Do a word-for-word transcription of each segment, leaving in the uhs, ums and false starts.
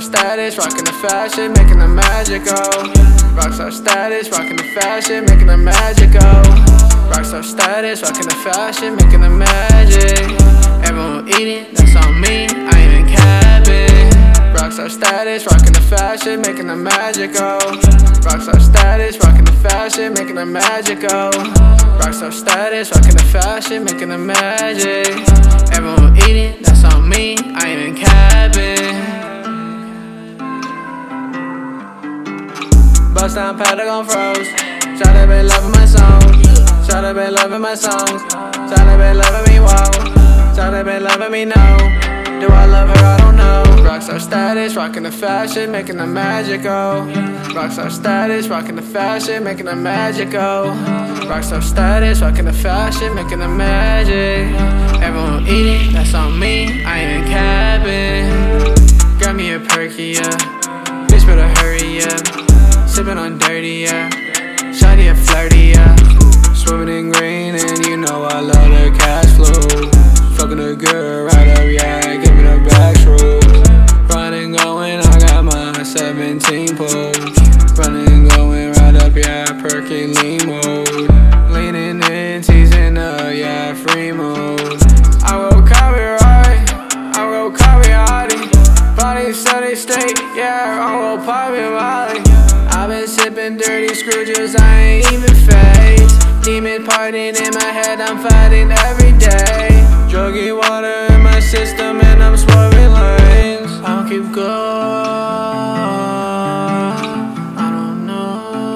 Rockstar status, rocking the fashion, making the magic go. Rockstar status, rocking the fashion, making the magic go. Rockstar status, rocking the fashion, making the magic. Everyone eating, that's on me, I ain't even capping. Rockstar status, rocking the fashion, making the magic go. Rockstar status, rocking the fashion, making the magic go. Rockstar status, rocking the fashion, making the magic. Everyone eating, that's on me, I ain't even capping. Bust down, paddock on froze. Shawty been loving my songs. Shawty been loving my songs. Shawty been loving me, wow. Shawty been loving me, no. Do I love her? I don't know. Rockstar status, rocking the fashion, making the magic go. Rockstar status, rocking the fashion, making the magic go. Rockstar status, rocking the fashion, making the magic. Everyone eating, that's on me, I ain't even capping. Grab me a perky, yeah. Bitch better hurry, yeah. Sippin' on dirty, yeah. Shawty a flirty, yeah. Swimming in green and you know I love the cash flow. Fucking a girl right up, yeah, give me the back stroke. Running, going, I got my seventeen pole. Running, going right up, yeah, perky lean mode. Leaning in, teasing up, yeah, free mode. I will copyright, I will copyright. Body steady state, yeah, I will pop it, Molly. I've been sipping dirty screwdrivers, I ain't even phased. Demon partying in my head, I'm fighting every day. Druggy water in my system and I'm swerving lanes. I'll keep going, I don't know.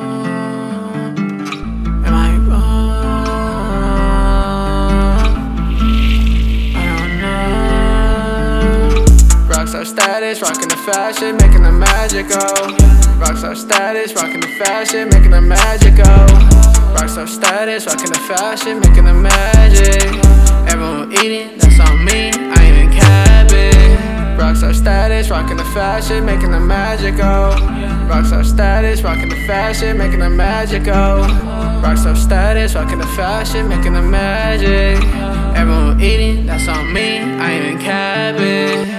Am I wrong? I don't know. Rockstar status, rocking the fashion, making the magic go. Rockstar status, rocking the fashion, making the magic go. Rockstar status, rocking the fashion, making the magic. Everyone eating, that's on me, I ain't even capping. Rockstar status, rocking the fashion, making the magic go. Rockstar status, rocking the fashion, making the magic go. Rockstar status, rocking the fashion, making the magic. Everyone eating, that's on me, I ain't even capping.